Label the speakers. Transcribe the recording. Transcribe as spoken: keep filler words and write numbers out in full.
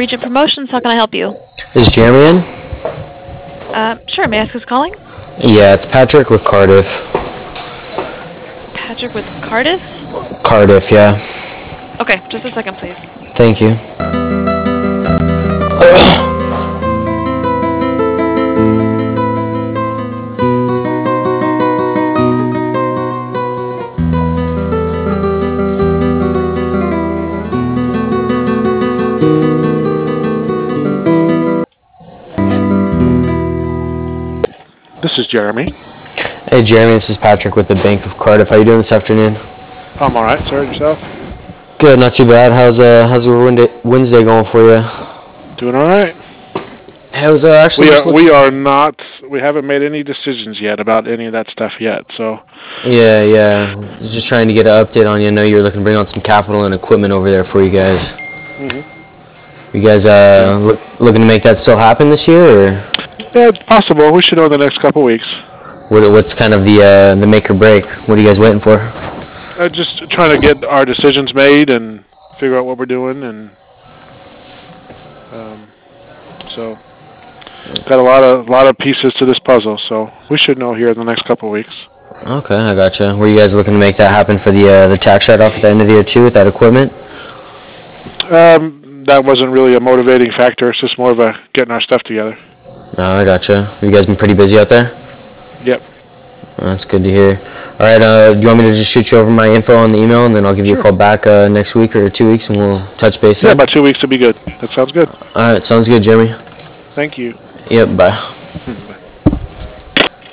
Speaker 1: Regent Promotions. How can I help you?
Speaker 2: Is Jeremy in?
Speaker 1: Uh, sure. May I ask who's calling?
Speaker 2: Yeah, it's Patrick with Cardiff.
Speaker 1: Patrick with Cardiff?
Speaker 2: Cardiff, yeah.
Speaker 1: Okay, just a second, please.
Speaker 2: Thank you.
Speaker 3: This is Jeremy.
Speaker 2: Hey, Jeremy, this is Patrick with the Bank of Cardiff. How you doing this afternoon?
Speaker 3: I'm all right, sir. Yourself?
Speaker 2: Good, not too bad. How's uh how's your Wednesday Wednesday going for you?
Speaker 3: Doing all right.
Speaker 2: How's uh actually?
Speaker 3: We are, we are not. We haven't made any decisions yet about any of that stuff yet. So.
Speaker 2: Yeah, yeah. Just trying to get an update on you. I know you were looking to bring on some capital and equipment over there for you guys.
Speaker 3: Mhm.
Speaker 2: You guys uh look, looking to make that still happen this year, or?
Speaker 3: Yeah, it's possible. We should know in the next couple weeks.
Speaker 2: What what's kind of the uh the make or break? What are you guys waiting for?
Speaker 3: Uh, just trying to get our decisions made and figure out what we're doing, and um, so got a lot of lot of pieces to this puzzle. So we should know here in the next couple of weeks.
Speaker 2: Okay, I gotcha. Were you guys looking to make that happen for the uh, the tax write-off at the end of the year too with that equipment?
Speaker 3: Um, that wasn't really a motivating factor. It's just more of a getting our stuff together.
Speaker 2: Oh, I gotcha. Have you guys been pretty busy out there?
Speaker 3: Yep.
Speaker 2: Oh, that's good to hear. All right, uh, do you want me to just shoot you over my info on the email, and then I'll give you
Speaker 3: Sure.
Speaker 2: a call back uh, next week or two weeks, and we'll touch base
Speaker 3: Yeah,
Speaker 2: then?
Speaker 3: about two weeks would be good. That sounds good.
Speaker 2: All right, sounds good, Jeremy.
Speaker 3: Thank you.
Speaker 2: Yep, bye.